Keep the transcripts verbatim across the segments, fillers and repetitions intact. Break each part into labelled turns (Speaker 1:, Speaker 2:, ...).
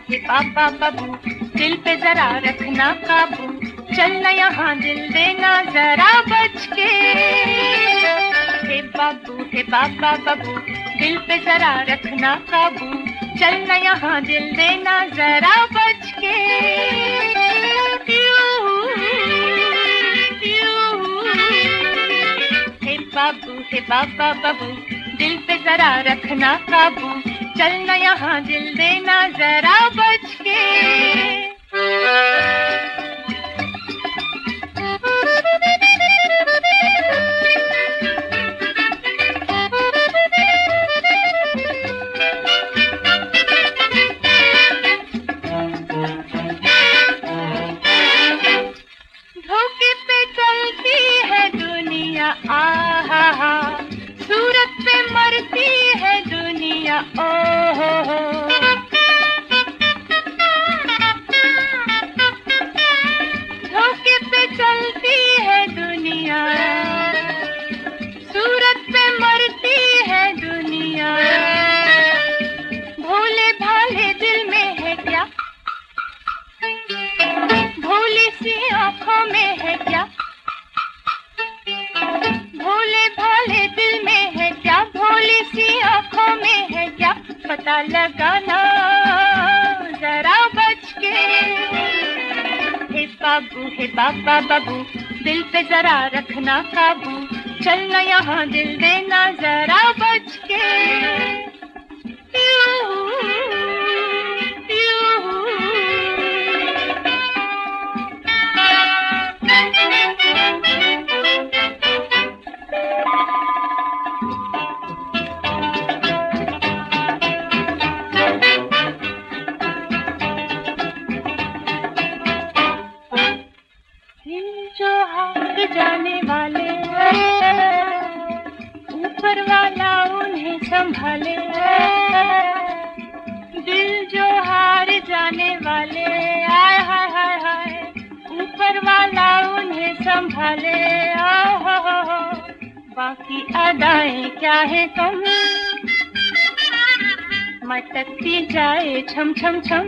Speaker 1: हे बाबा बाबू दिल पे जरा रखना काबू, चलना यहाँ दिल देना जरा बच के। हे बाबू हे बाबा बाबू दिल पे जरा रखना काबू, चलना यहाँ दिल देना जरा बच के। हे बाबू हे बाबा बाबू दिल पे जरा रखना काबू, चलना यहाँ दिल देना जरा बच के। धोखे पे चलती है दुनिया आहा हा, सूरत पे मरती है दुनिया ओ हो हो। धोखे पे चलती है दुनिया, सूरत पे मरती है दुनिया। भोले भाले दिल में है क्या, भोली सी आँखों में है क्या, भोले भाले दिल में है क्या, भोली सी आँखों में है क्या, पता लगाना जरा बच के। हे बाबू हे बाबा बाबू दिल पे जरा रखना काबू, चलना यहाँ दिल देना जरा बच के। जो हार जाने वाले ऊपर वाला उन्हें संभाले, दिल जो हार जाने वाले आय हाय हाय हाय, ऊपर वाला उन्हें संभाले। आहो हो हो, बाकी अदाएं क्या है कम, मटकती जाए छम छम छम।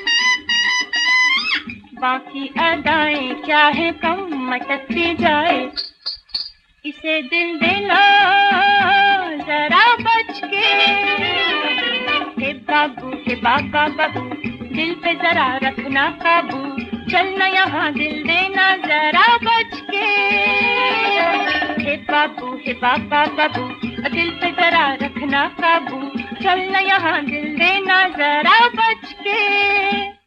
Speaker 1: बाकी अदाएं क्या है कम, मटकती जाए, इसे दिल देना जरा बच के। हे बाबू हे बाबा बाबू दिल पे जरा रखना काबू, चलना यहाँ दिल देना जरा बच के। हे बाबू हे बाबा बाबू दिल पे जरा रखना काबू, चलना यहाँ दिल देना जरा बच के।